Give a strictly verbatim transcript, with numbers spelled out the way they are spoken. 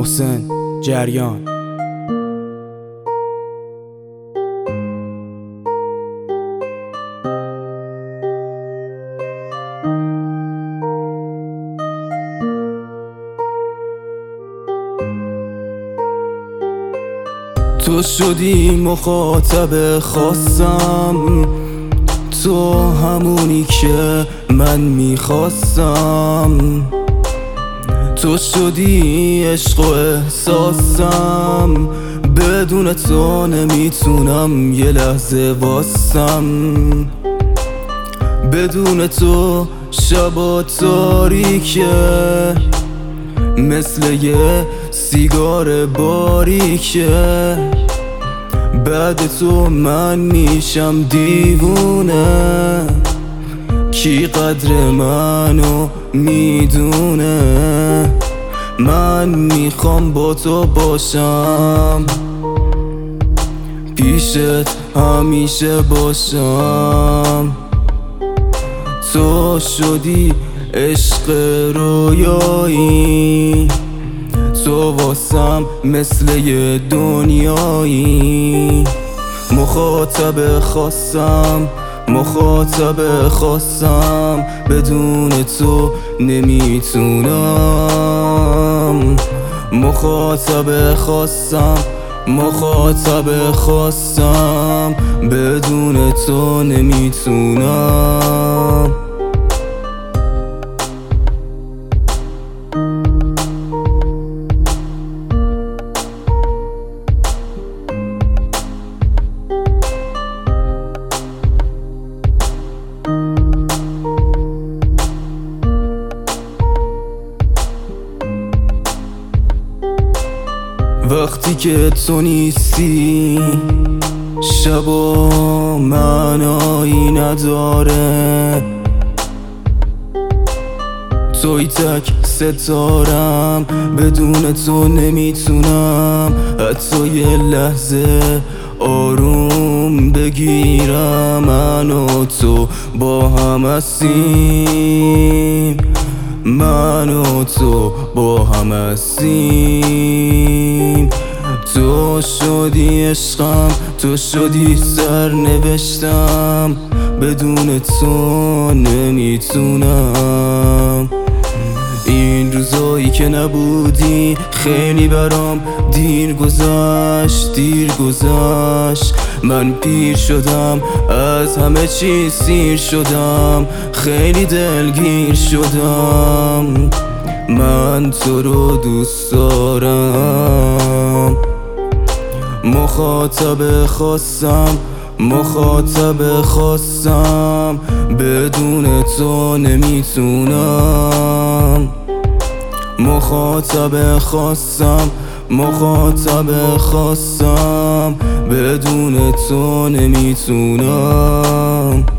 محسن جریان. تو شدی مخاطب خاصم، تو همونی که من میخواستم، تو شدی عشق و احساسم، بدون تو نمیتونم یه لحظه واسم، بدون تو شبا تاریکه مثل یه سیگار باریکه، بعد تو من میشم دیوونه، کی قدر منو میدونه، من میخوام با تو باشم، پیشت همیشه باشم، تو شدی عشق رویایی، تو واسم مثل یه دنیایی، مخاطب خاصم مخاطب خاصم، بدون تو نمیتونم، مخاطب خاصم مخاطب خاصم، بدون تو نمیتونم. وقتی که تو نیستی شبا معنایی نداره، توی تک ستارم، بدون تو نمیتونم حتی یه لحظه آروم بگیرم، من و تو با هم هستیم، من و تو با هم هستیم، تو شدی عشقم تو شدی سرنوشتم، بدون تو نمیتونم، این روزایی که نبودی خیلی برام دیر گذشت دیر گذشت، من پیر شدم از همه چی سیر شدم، خیلی دلگیر شدم، من تو رو دوست دارم، مخاطب خاصم مخاطب خاصم، بدون تو نمیتونم، مخاطب خاصم مخاطب خاصم، بدون تو نمیتونم.